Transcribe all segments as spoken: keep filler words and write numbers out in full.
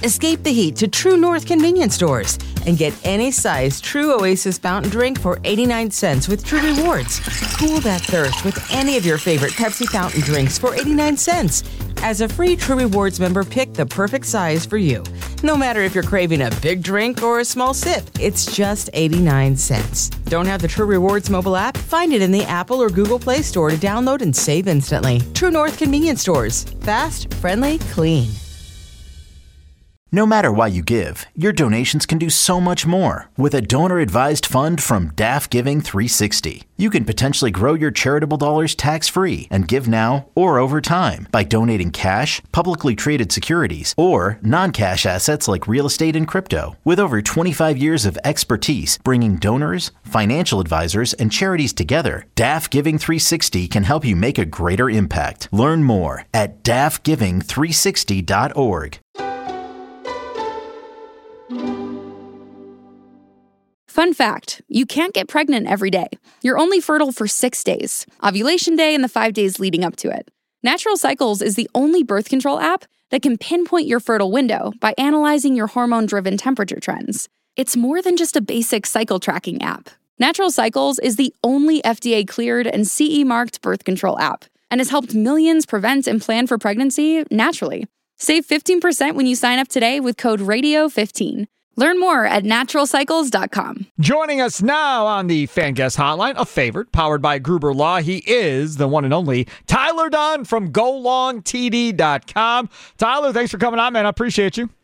Escape the heat to True North convenience stores and get any size True Oasis fountain drink for eighty-nine cents with True Rewards. Cool that thirst with any of your favorite Pepsi fountain drinks for eighty-nine cents. As a free True Rewards member, pick the perfect size for you. No matter if you're craving a big drink or a small sip, it's just eighty-nine cents. Don't have the True Rewards mobile app? Find it in the Apple or Google Play Store to download and save instantly. True North convenience stores. Fast, friendly, clean. No matter why you give, your donations can do so much more. With a donor-advised fund from D A F Giving three sixty, you can potentially grow your charitable dollars tax-free and give now or over time by donating cash, publicly traded securities, or non-cash assets like real estate and crypto. With over twenty-five years of expertise bringing donors, financial advisors, and charities together, D A F Giving three sixty can help you make a greater impact. Learn more at D A F giving three sixty dot org. Fun fact, you can't get pregnant every day. You're only fertile for six days, ovulation day and the five days leading up to it. Natural Cycles is the only birth control app that can pinpoint your fertile window by analyzing your hormone-driven temperature trends. It's more than just a basic cycle tracking app. Natural Cycles is the only F D A-cleared and C E-marked birth control app and has helped millions prevent and plan for pregnancy naturally. Save fifteen percent when you sign up today with code radio fifteen. Learn more at natural cycles dot com. Joining us now on the Fan Guest Hotline, a favorite, powered by Gruber Law. He is the one and only Tyler Dunne from go long t d dot com. Tyler, thanks for coming on, man. I appreciate you.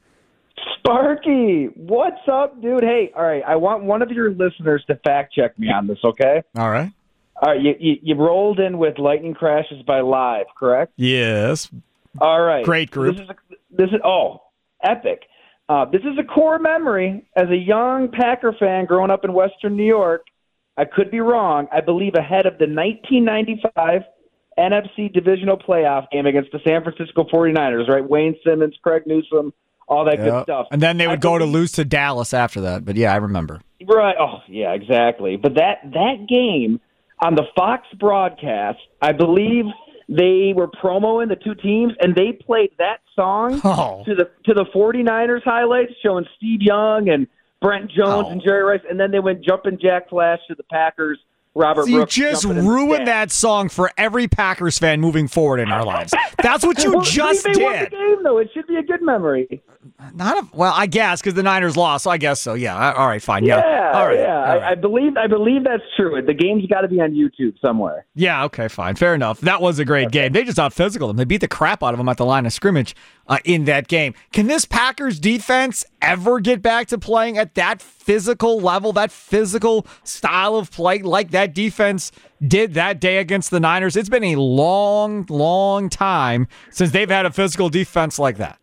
Sparky, what's up, dude? Hey, all right, I want one of your listeners to fact check me on this, okay? All right. All right, you, you, you rolled in with Lightning Crashes by Live, correct? Yes. All right. Great group. This is, a, this is oh, epic. Uh, this is a core memory as a young Packer fan growing up in Western New York. I could be wrong. I believe ahead of the nineteen ninety-five N F C divisional playoff game against the San Francisco forty-niners, right? Wayne Simmons, Craig Newsome, all that yep. good stuff. And then they would I go believe, to lose to Dallas after that. But, yeah, I remember. Right. Oh, yeah, exactly. But that, that game on the Fox broadcast, I believe – they were promoing the two teams, and they played that song oh. to the to the forty-niners highlights, showing Steve Young and Brent Jones oh. and Jerry Rice, and then they went jumping jack flash to the Packers. Robert you Brooks just ruined that song for every Packers fan moving forward in our lives. That's what you well, just they did. Won the game, though. It should be a good memory. Not a, well, I guess because the Niners lost, so I guess so. Yeah. All right. Fine. Yeah. Yeah. All right. Yeah. All right. I, I believe. I believe that's true. The game's got to be on YouTube somewhere. Yeah. Okay. Fine. Fair enough. That was a great okay. game. They just out physical them. They beat the crap out of them at the line of scrimmage uh, in that game. Can this Packers defense ever get back to playing at that physical level, that physical style of play like that defense did that day against the Niners? It's been a long, long time since they've had a physical defense like that.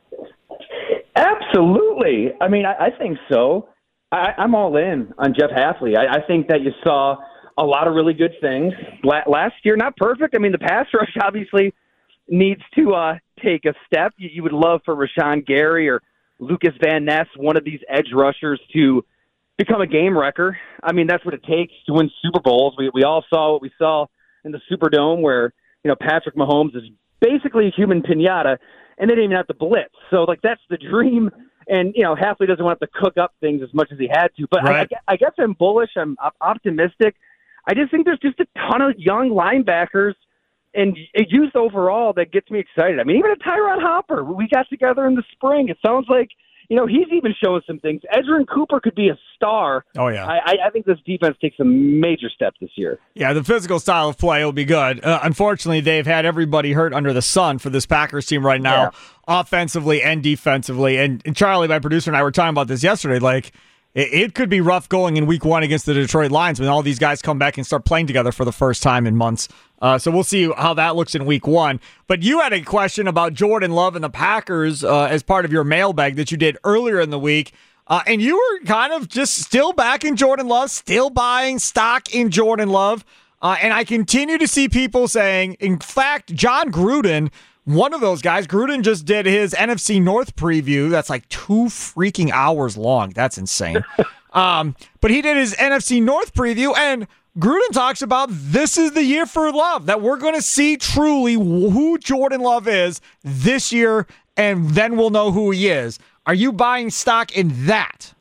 Absolutely. I mean, I, I think so. I, I'm all in on Jeff Hafley. I, I think that you saw a lot of really good things La- last year. Not perfect. I mean, the pass rush obviously needs to uh, take a step. You, you would love for Rashawn Gary or Lucas Van Ness, one of these edge rushers, to become a game wrecker. I mean, that's what it takes to win Super Bowls. We we all saw what we saw in the Superdome, where you know Patrick Mahomes is basically a human pinata, and they didn't even have to blitz. So, like, that's the dream. And, you know, Hafley doesn't want to cook up things as much as he had to. But right. I, I guess I'm bullish. I'm optimistic. I just think there's just a ton of young linebackers and youth overall that gets me excited. I mean, even a Tyron Hopper, we got together in the spring. It sounds like, you know, he's even showing some things. Edgerrin Cooper could be a star. Oh, yeah. I, I think this defense takes some major steps this year. Yeah, the physical style of play will be good. Uh, unfortunately, they've had everybody hurt under the sun for this Packers team right now, yeah. offensively and defensively. And, and Charlie, my producer, and I were talking about this yesterday. Like, it, it could be rough going in week one against the Detroit Lions when all these guys come back and start playing together for the first time in months. Uh, so we'll see how that looks in week one. But you had a question about Jordan Love and the Packers uh, as part of your mailbag that you did earlier in the week. Uh, and you were kind of just still backing Jordan Love, still buying stock in Jordan Love. Uh, and I continue to see people saying, in fact, John Gruden, one of those guys, Gruden just did his N F C North preview. That's like two freaking hours long. That's insane. um, but he did his N F C North preview, and Gruden talks about this is the year for Love, that we're going to see truly who Jordan Love is this year and then we'll know who he is. Are you buying stock in that?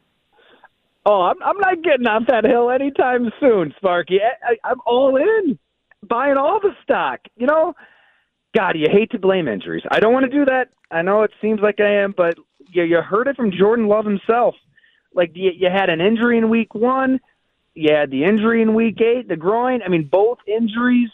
Oh, I'm, I'm not getting off that hill anytime soon, Sparky. I, I, I'm all in, buying all the stock. You know, God, you hate to blame injuries. I don't want to do that. I know it seems like I am, but you, you heard it from Jordan Love himself. Like, you, you had an injury in week one. You had the injury in week eight, the groin. I mean, both injuries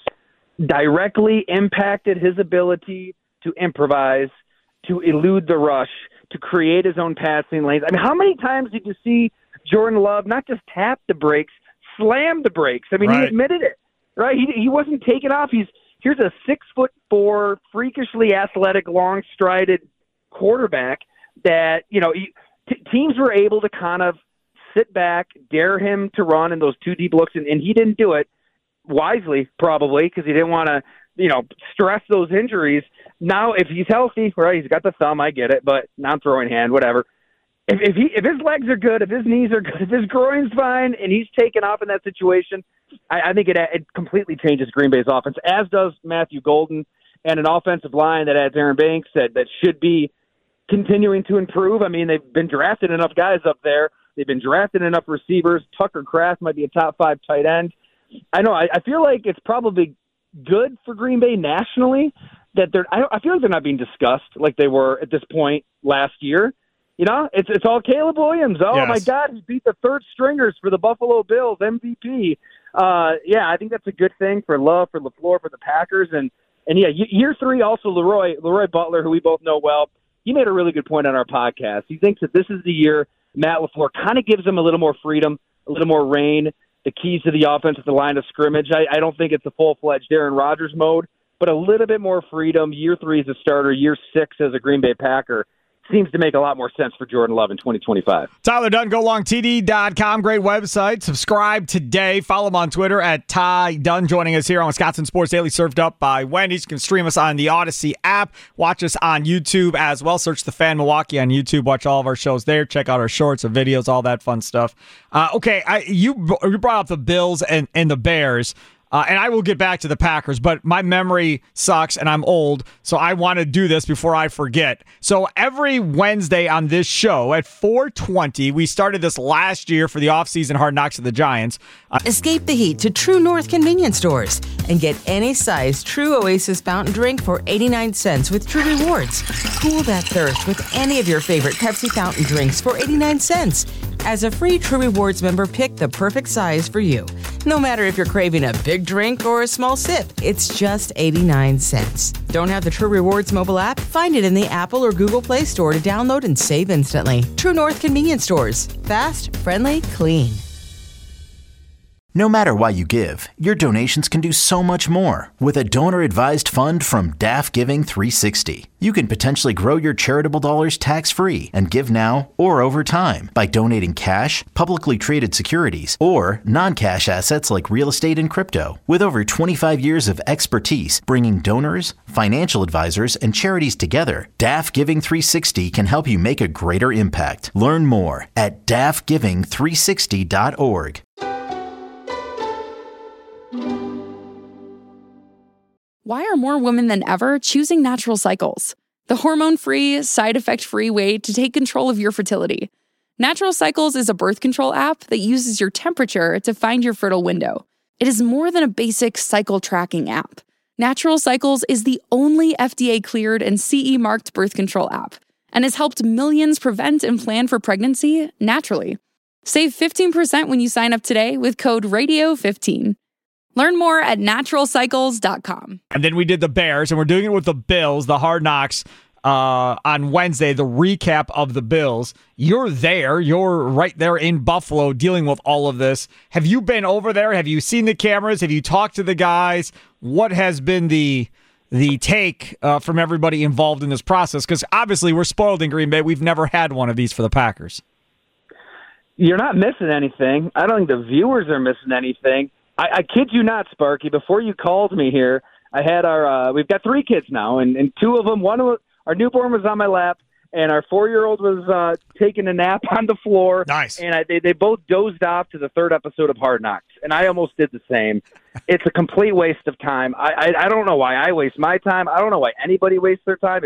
directly impacted his ability to improvise, to elude the rush, to create his own passing lanes. I mean, how many times did you see Jordan Love not just tap the brakes, slam the brakes? I mean, right. He admitted it, right? He he wasn't taking off. He's here's a six foot four, freakishly athletic, long strided quarterback that you know he, t- teams were able to kind of sit back, dare him to run in those two deep looks, and, and he didn't do it wisely, probably because he didn't want to you know stress those injuries. Now, if he's healthy, right, he's got the thumb, I get it, but non-throwing hand, whatever. If, if he if his legs are good, if his knees are good, if his groin's fine, and he's taken off in that situation, I, I think it it completely changes Green Bay's offense, as does Matthew Golden, and an offensive line that adds Aaron Banks that, that should be continuing to improve. I mean, they've been drafted enough guys up there. They've been drafted enough receivers. Tucker Kraft might be a top five tight end. I know. I, I feel like it's probably good for Green Bay nationally that they're. I, I feel like they're not being discussed like they were at this point last year. You know, it's it's all Caleb Williams. Oh, yes. My God, he beat the third stringers for the Buffalo Bills, M V P. Uh, yeah, I think that's a good thing for Love, for LaFleur, for the Packers. And, and yeah, year three, also Leroy, Leroy Butler, who we both know well, he made a really good point on our podcast. He thinks that this is the year Matt LaFleur kind of gives him a little more freedom, a little more reign, the keys to the offense at the line of scrimmage. I, I don't think it's a full-fledged Aaron Rodgers mode, but a little bit more freedom. Year three as a starter, year six as a Green Bay Packer. Seems to make a lot more sense for Jordan Love in twenty twenty-five. Tyler Dunn, go long T D dot com. Great website. Subscribe today. Follow him on Twitter at Ty Dunn. Joining us here on Wisconsin Sports Daily, served up by Wendy's. You can stream us on the Odyssey app. Watch us on YouTube as well. Search The Fan Milwaukee on YouTube. Watch all of our shows there. Check out our shorts, our videos, all that fun stuff. Uh, okay, I, you, you brought up the Bills and, and the Bears. Uh, and I will get back to the Packers, but my memory sucks and I'm old, so I want to do this before I forget. So every Wednesday on this show at four twenty, we started this last year for the offseason Hard Knocks of the Giants. Uh, Escape the heat to True North convenience stores and get any size True Oasis fountain drink for eighty-nine cents with True Rewards. Cool that thirst with any of your favorite Pepsi fountain drinks for eighty-nine cents. As a free True Rewards member, pick the perfect size for you. No matter if you're craving a big drink or a small sip, it's just eighty-nine cents. Don't have the True Rewards mobile app? Find it in the Apple or Google Play Store to download and save instantly. True North convenience stores. Fast, friendly, clean. No matter what you give, your donations can do so much more. With a donor-advised fund from D A F Giving three sixty, you can potentially grow your charitable dollars tax-free and give now or over time by donating cash, publicly traded securities, or non-cash assets like real estate and crypto. With over twenty-five years of expertise bringing donors, financial advisors, and charities together, D A F Giving three sixty can help you make a greater impact. Learn more at D A F giving three sixty dot org. Why are more women than ever choosing Natural Cycles? The hormone-free, side-effect-free way to take control of your fertility. Natural Cycles is a birth control app that uses your temperature to find your fertile window. It is more than a basic cycle tracking app. Natural Cycles is the only F D A-cleared and C E-marked birth control app and has helped millions prevent and plan for pregnancy naturally. Save fifteen percent when you sign up today with code radio fifteen. Learn more at natural cycles dot com. And then we did the Bears, and we're doing it with the Bills, the Hard Knocks, uh, on Wednesday, the recap of the Bills. You're there. You're right there in Buffalo dealing with all of this. Have you been over there? Have you seen the cameras? Have you talked to the guys? What has been the the take uh, from everybody involved in this process? Because obviously we're spoiled in Green Bay. We've never had one of these for the Packers. You're not missing anything. I don't think the viewers are missing anything. I, I kid you not, Sparky. Before you called me here, I had our. Uh, we've got three kids now, and, and two of them. One of our newborn was on my lap, and our four-year-old was uh, taking a nap on the floor. Nice. And I, they they both dozed off to the third episode of Hard Knocks, and I almost did the same. It's a complete waste of time. I, I I don't know why I waste my time. I don't know why anybody wastes their time. It's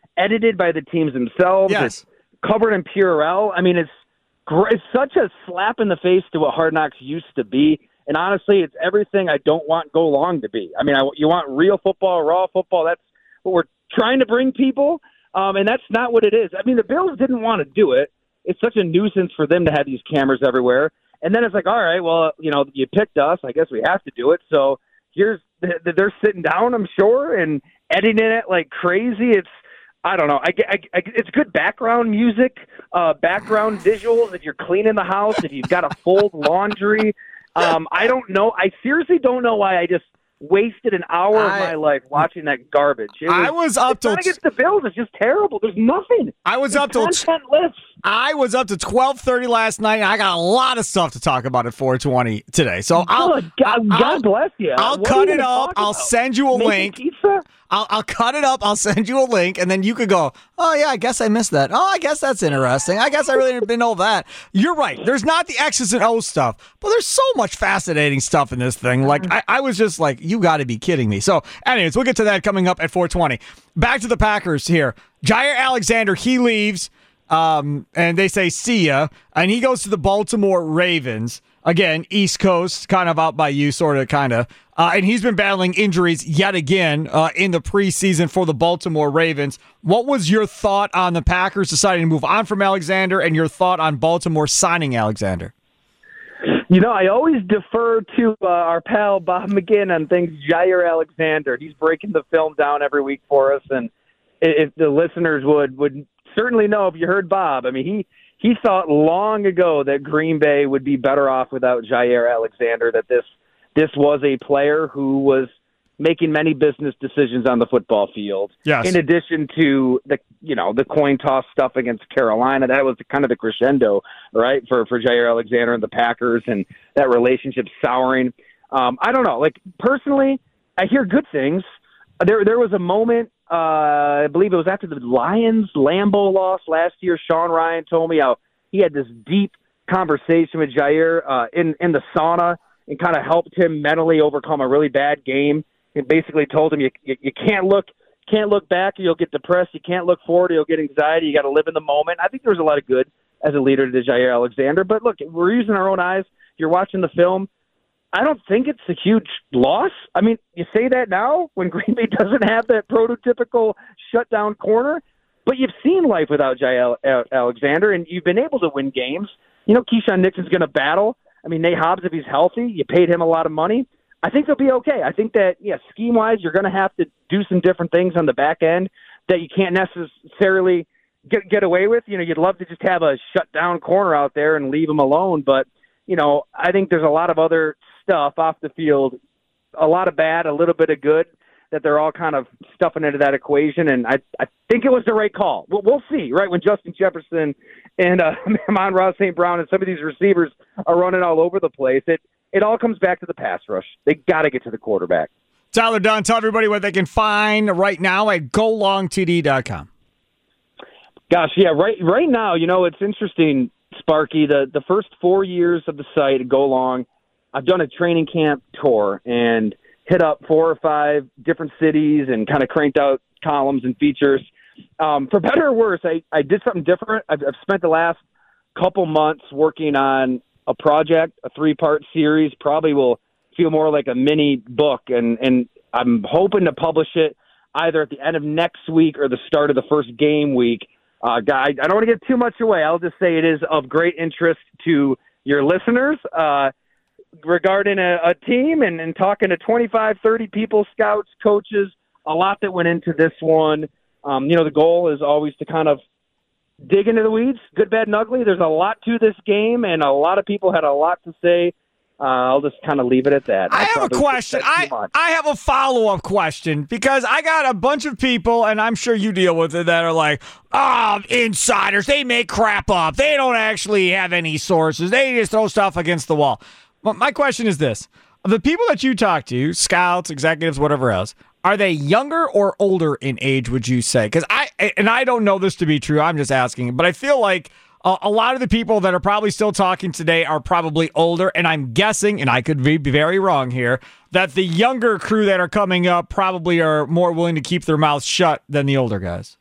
edited by the teams themselves. Yes. It's covered in Purell. I mean, it's it's such a slap in the face to what Hard Knocks used to be. And honestly, it's everything I don't want Go Long to be. I mean, I, you want real football, raw football. That's what we're trying to bring people, um, and that's not what it is. I mean, the Bills didn't want to do it. It's such a nuisance for them to have these cameras everywhere. And then it's like, all right, well, you know, you picked us. I guess we have to do it. So here's they're sitting down, I'm sure, and editing it like crazy. It's I don't know. I, I, I, it's good background music, uh, background visuals. If you're cleaning the house, if you've got to fold laundry, um, I don't know. I seriously don't know why I just wasted an hour I, of my life watching that garbage. It was, I was up till not against the Bills. It's just terrible. There's nothing. I was There's up till contentless. I was up to twelve thirty last night, and I got a lot of stuff to talk about at four twenty today. So I'll, God, God, I'll, God bless you. I'll What cut are you it gonna up. talk I'll about? send you a Making link. Pizza? I'll, I'll cut it up. I'll send you a link, and then you could go, oh, yeah, I guess I missed that. Oh, I guess that's interesting. I guess I really didn't know that. You're right. There's not the X's and O's stuff, but there's so much fascinating stuff in this thing. Like, I, I was just like, you got to be kidding me. So, anyways, we'll get to that coming up at four twenty. Back to the Packers here. Jaire Alexander, he leaves, um, and they say, see ya, and he goes to the Baltimore Ravens. Again, East Coast, kind of out by you, sort of, kind of. Uh, and he's been battling injuries yet again uh, in the preseason for the Baltimore Ravens. What was your thought on the Packers deciding to move on from Alexander, and your thought on Baltimore signing Alexander? You know, I always defer to uh, our pal Bob McGinn on things Jaire Alexander. He's breaking the film down every week for us, and if the listeners would would certainly know if you heard Bob. I mean, he he thought long ago that Green Bay would be better off without Jaire Alexander, that this this was a player who was making many business decisions on the football field. Yes. In addition to the you know the coin toss stuff against Carolina, that was kind of the crescendo, right, for for Jaire Alexander and the Packers, and that relationship souring. Um, I don't know. Like personally, I hear good things. There there was a moment. Uh, I believe it was after the Lions Lambeau loss last year. Sean Ryan told me how he had this deep conversation with Jaire uh, in in the sauna and kind of helped him mentally overcome a really bad game. And basically told him you, you you can't look can't look back or you'll get depressed. You can't look forward or you'll get anxiety. You got to live in the moment. I think there's a lot of good as a leader to Jaire Alexander. But look, we're using our own eyes. You're watching the film. I don't think it's a huge loss. I mean, you say that now when Green Bay doesn't have that prototypical shutdown corner, but you've seen life without Jaire Alexander, and you've been able to win games. You know, Keyshawn Nixon's going to battle. I mean, Nate Hobbs, if he's healthy, you paid him a lot of money. I think they'll be okay. I think that, yeah, scheme-wise, you're going to have to do some different things on the back end that you can't necessarily get get away with. You know, you'd love to just have a shut-down corner out there and leave him alone, but, you know, I think there's a lot of other stuff off the field, a lot of bad, a little bit of good, that they're all kind of stuffing into that equation, and I I think it was the right call. We'll, we'll see, right, when Justin Jefferson and uh, Amon-Ra Saint Brown and some of these receivers are running all over the place. It It all comes back to the pass rush. They got to get to the quarterback. Tyler Dunn, tell everybody what they can find right now at go long t d dot com. Gosh, yeah, right right now, you know, it's interesting, Sparky. The, the first four years of the site, Go Long, I've done a training camp tour and hit up four or five different cities and kind of cranked out columns and features. Um, for better or worse, I, I did something different. I've, I've spent the last couple months working on a project, a three-part series, probably will feel more like a mini book, and, and I'm hoping to publish it either at the end of next week or the start of the first game week. Uh, guy, I don't want to give too much away. I'll just say it is of great interest to your listeners uh, regarding a, a team and, and talking to twenty-five, thirty people, scouts, coaches, a lot that went into this one. Um, you know, the goal is always to kind of dig into the weeds, good, bad, and ugly. There's a lot to this game, and a lot of people had a lot to say. Uh, I'll just kind of leave it at that. I, I have a question. I, I have a follow-up question, because I got a bunch of people, and I'm sure you deal with it, that are like, oh, insiders, they make crap up. They don't actually have any sources. They just throw stuff against the wall. But my question is this. The people that you talk to, scouts, executives, whatever else, are they younger or older in age, would you say? Because I, and I don't know this to be true, I'm just asking, but I feel like uh, a lot of the people that are probably still talking today are probably older, and I'm guessing, and I could be very wrong here, that the younger crew that are coming up probably are more willing to keep their mouths shut than the older guys.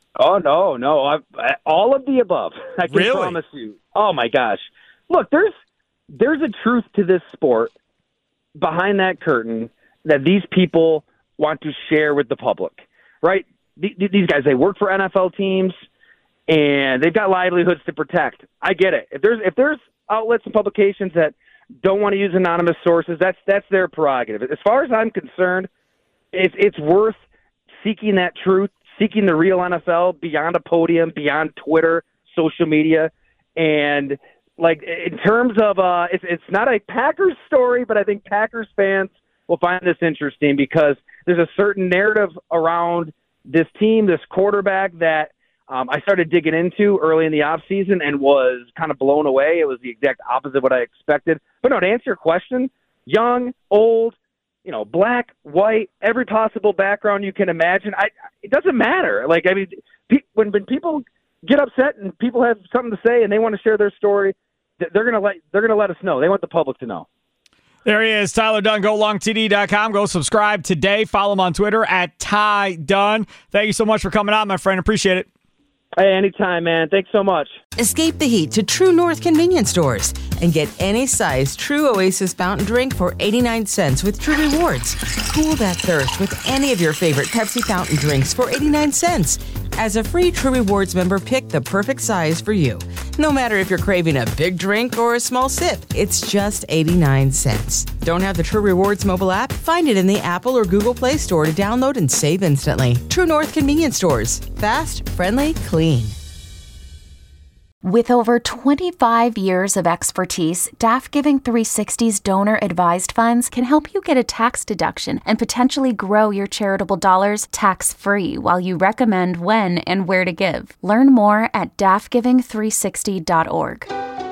Oh, no, no. I've, all of the above. I can really? promise you. Oh, my gosh. Look, there's there's a truth to this sport behind that curtain that these people want to share with the public, right? These guys, they work for N F L teams, and they've got livelihoods to protect. I get it. If there's if there's outlets and publications that don't want to use anonymous sources, that's that's their prerogative. As far as I'm concerned, it's it's worth seeking that truth, seeking the real N F L beyond a podium, beyond Twitter, social media, and like in terms of uh, it's it's not a Packers story, but I think Packers fans will find this interesting because there's a certain narrative around this team, this quarterback that um, I started digging into early in the offseason and was kind of blown away. It was the exact opposite of what I expected. But no, to answer your question, young, old, you know, black, white, every possible background you can imagine. I, it doesn't matter. Like, I mean, pe- when when people get upset and people have something to say and they want to share their story, they're gonna let they're gonna let us know. They want the public to know. There he is, Tyler Dunne, go long T D dot com. Go subscribe today. Follow him on Twitter at Ty Dunne. Thank you so much for coming out, my friend. Appreciate it. Hey, anytime, man. Thanks so much. Escape the heat to True North convenience stores and get any size True Oasis fountain drink for eighty-nine cents with True Rewards. Cool that thirst with any of your favorite Pepsi fountain drinks for eighty-nine cents. As a free True Rewards member, pick the perfect size for you. No matter if you're craving a big drink or a small sip, it's just eighty-nine cents. Don't have the True Rewards mobile app? Find it in the Apple or Google Play Store to download and save instantly. True North convenience stores. Fast, friendly, clean. With over twenty-five years of expertise, D A F Giving three sixty's donor-advised funds can help you get a tax deduction and potentially grow your charitable dollars tax-free while you recommend when and where to give. Learn more at D A F giving three sixty dot org.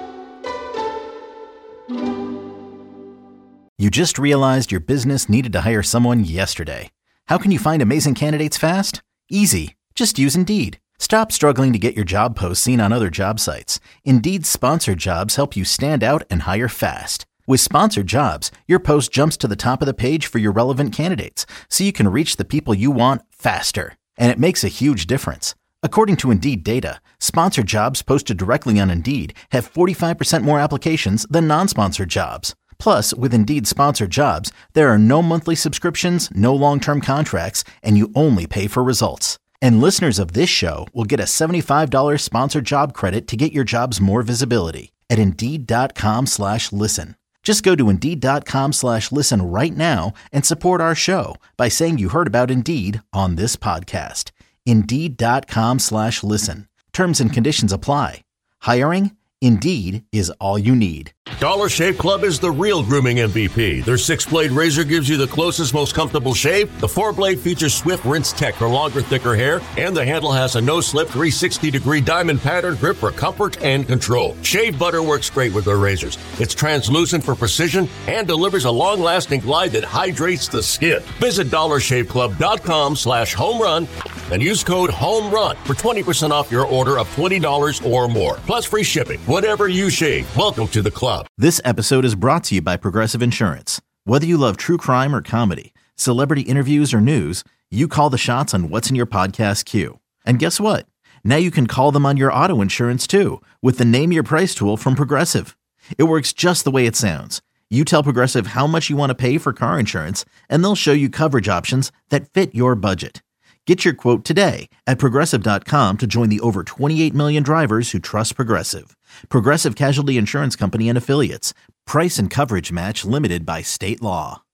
You just realized your business needed to hire someone yesterday. How can you find amazing candidates fast? Easy. Just use Indeed. Stop struggling to get your job posts seen on other job sites. Indeed's sponsored jobs help you stand out and hire fast. With sponsored jobs, your post jumps to the top of the page for your relevant candidates, so you can reach the people you want faster. And it makes a huge difference. According to Indeed data, sponsored jobs posted directly on Indeed have forty-five percent more applications than non-sponsored jobs. Plus, with Indeed sponsored jobs, there are no monthly subscriptions, no long-term contracts, and you only pay for results. And listeners of this show will get a seventy-five dollars sponsored job credit to get your jobs more visibility at Indeed.com slash listen. Just go to Indeed.com slash listen right now and support our show by saying you heard about Indeed on this podcast. Indeed.com slash listen. Terms and conditions apply. Hiring? Indeed is all you need. Dollar Shave Club is the real grooming M V P. Their six-blade razor gives you the closest, most comfortable shave. The four-blade features swift rinse tech for longer, thicker hair. And the handle has a no-slip three sixty degree diamond pattern grip for comfort and control. Shave butter works great with their razors. It's translucent for precision and delivers a long-lasting glide that hydrates the skin. Visit dollar shave club dot com slash home run and use code HOMERUN for twenty percent off your order of twenty dollars or more. Plus free shipping. Whatever you shave, welcome to the club. This episode is brought to you by Progressive Insurance. Whether you love true crime or comedy, celebrity interviews or news, you call the shots on what's in your podcast queue. And guess what? Now you can call them on your auto insurance too with the Name Your Price tool from Progressive. It works just the way it sounds. You tell Progressive how much you want to pay for car insurance, and they'll show you coverage options that fit your budget. Get your quote today at Progressive dot com to join the over twenty-eight million drivers who trust Progressive. Progressive Casualty Insurance Company and Affiliates. Price and coverage match limited by state law.